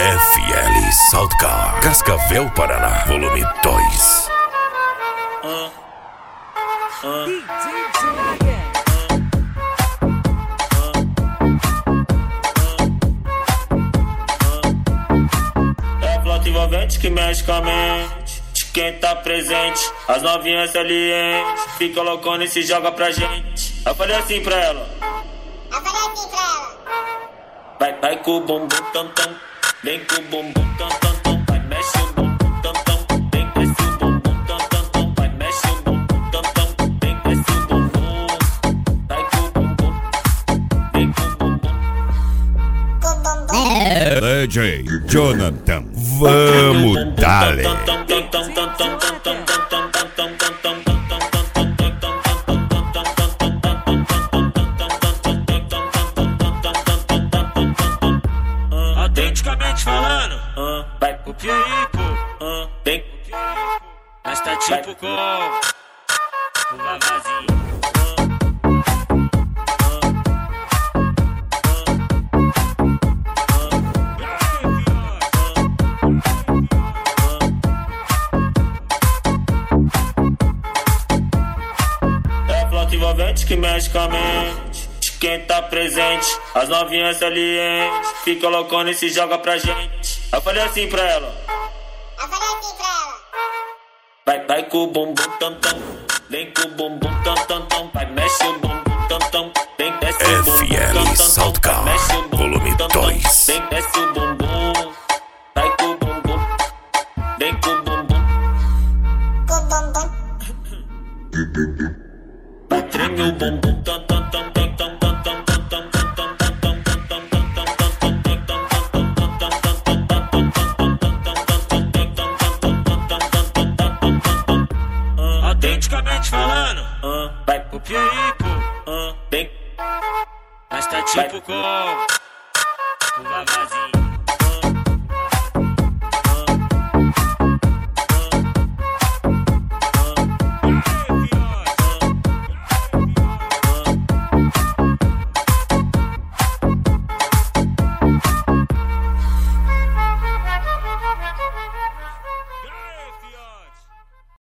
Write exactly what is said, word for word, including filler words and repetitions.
F L Saltcar, Cascavel, Paraná, volume dois. Uh, uh. É flauta envolvente que mexe com a mente de quem tá presente. As novinhas salientes fica loucona e se joga pra gente. Eu falei assim pra ela. Eu falei assim pra ela. Vai, vai com o bumbum tam tam, vem com o bumbum tam tam tam, vai mexe o bumbum tam tam, vem desce o bumbum tam tam tam, vai mexe o bumbum tam tam, vem desce o bumbum, vai com o bumbum, vem com o bumbum. D J Jonathan, vamos dale. Autenticamente falando, uh, vai pro Pieripo, uh, tem mas tá tipo com o Vavazinho. É flauta envolvente que mexe com a mente de quem tá presente. As novinhas salientes fica loucona e se joga pra gente. Eu falei assim pra ela. Eu falei assim pra ela. Vai, vai com o bumbum tam tam, vem com o bumbum tam tam tam, vai mexe o bumbum tam tam, vem desce o bumbum F L tam tam tam, Saltcar, vai mexe o bumbum volume tam tam, dois. vem desce o bumbum, vai com o bumbum, vem com o bumbum, Com o bumbum. vai treme o bumbum tam tam tam tam tam tam tam tam tam tam tam tam tam. Autenticamente falando, uh, vai pro Pieripo, uh, bem, mas tá tipo com